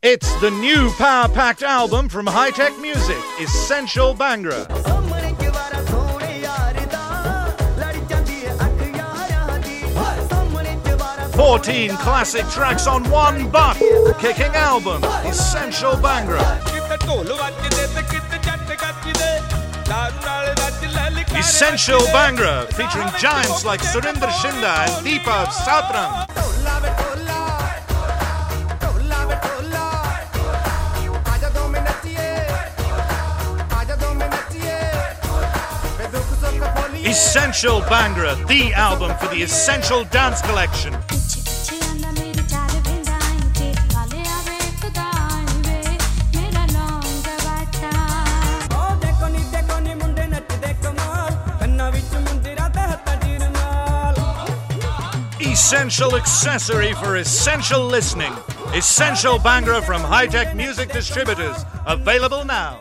It's the new power-packed album from Hi-Tech Music, Essential Bhangra. 14 classic tracks on one butt-kicking album, Essential Bhangra. Essential Bhangra, featuring giants like Surinder Shinda and Deepa Satran. Essential Bhangra, the album for the Essential Dance Collection. Essential accessory for essential listening. Essential Bhangra from Hi-Tech Music Distributors. Available now.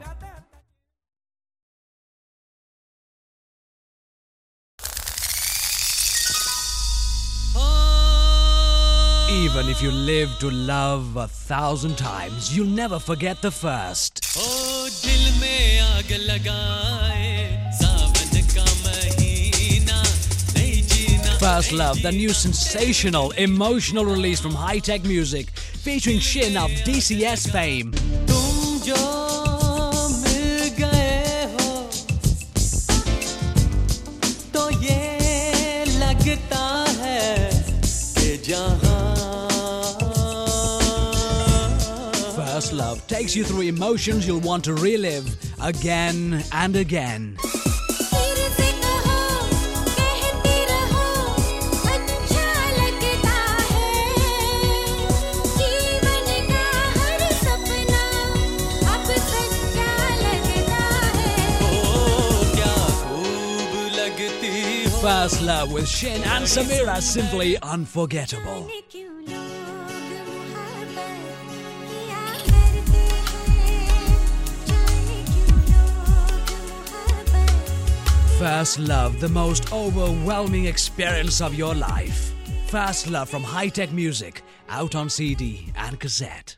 Even if you live to love 1,000 times, you'll never forget the first. First Love, the new sensational, emotional release from Hi-Tech Music, featuring Shin of DCS fame. First Love takes you through emotions you'll want to relive again and again. First Love with Shin and Samira, simply unforgettable. First Love, the most overwhelming experience of your life. First Love from Hi-Tech Music, out on CD and cassette.